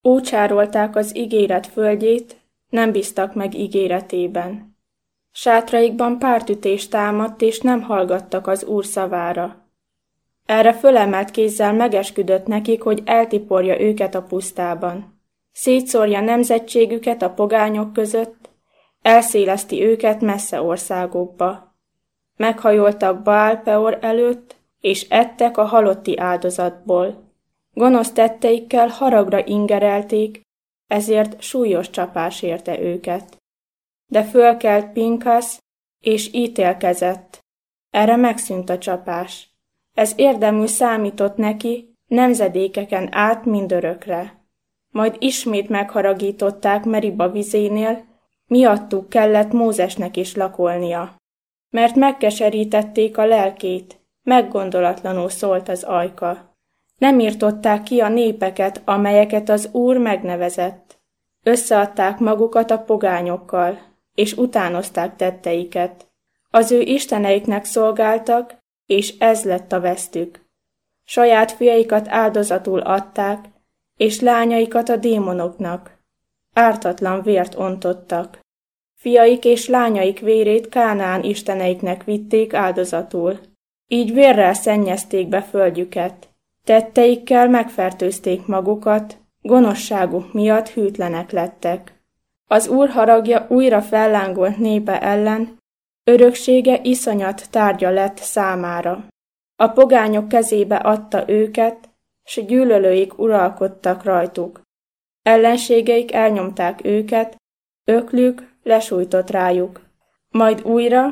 Ócsárolták az ígéret földjét, nem bíztak meg ígéretében. Sátraikban pártütés támadt, és nem hallgattak az Úr szavára. Erre fölemelt kézzel megesküdött nekik, hogy eltiporja őket a pusztában. Szétszórja nemzetségüket a pogányok között, elszéleszti őket messze országokba. Meghajoltak Baál-peor előtt, és ettek a halotti áldozatból. Gonosz tetteikkel haragra ingerelték, ezért súlyos csapás érte őket. De fölkelt Pinkasz, és ítélkezett. Erre megszűnt a csapás. Ez érdemül számított neki, nemzedékeken át mindörökre. Majd ismét megharagították Meriba vizénél, miattuk kellett Mózesnek is lakolnia. Mert megkeserítették a lelkét, meggondolatlanul szólt az ajka. Nem írtották ki a népeket, amelyeket az Úr megnevezett. Összeadták magukat a pogányokkal, és utánozták tetteiket. Az ő isteneiknek szolgáltak, és ez lett a vesztük. Saját fiaikat áldozatul adták, és lányaikat a démonoknak. Ártatlan vért ontottak. Fiaik és lányaik vérét Kánaán isteneiknek vitték áldozatul. Így vérrel szennyezték be földjüket. Tetteikkel megfertőzték magukat, gonoszságuk miatt hűtlenek lettek. Az Úr haragja újra fellángolt népe ellen, öröksége iszonyat tárgya lett számára. A pogányok kezébe adta őket, s gyűlölőik uralkodtak rajtuk. Ellenségeik elnyomták őket, öklük lesújtott rájuk. Majd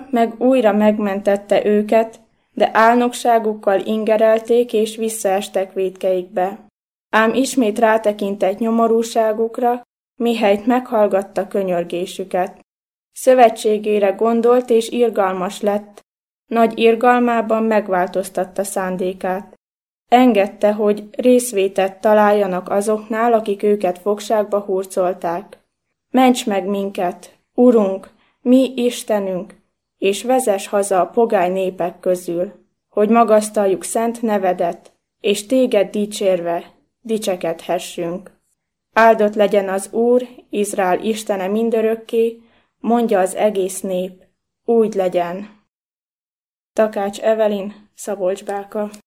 újra megmentette őket, de álnokságukkal ingerelték és visszaestek vétkeikbe. Ám ismét rátekintett nyomorúságukra, mihelyt meghallgatta könyörgésüket. Szövetségére gondolt és irgalmas lett, nagy irgalmában megváltoztatta szándékát. Engedte, hogy részvétet találjanak azoknál, akik őket fogságba hurcolták. Ments meg minket, Urunk, mi Istenünk, és vezess haza a pogány népek közül, hogy magasztaljuk szent nevedet, és téged dicsérve dicsekedhessünk. Áldott legyen az Úr, Izrael Istene mindörökké, mondja az egész nép, úgy legyen. Takács Evelin, Szabolcsbáka.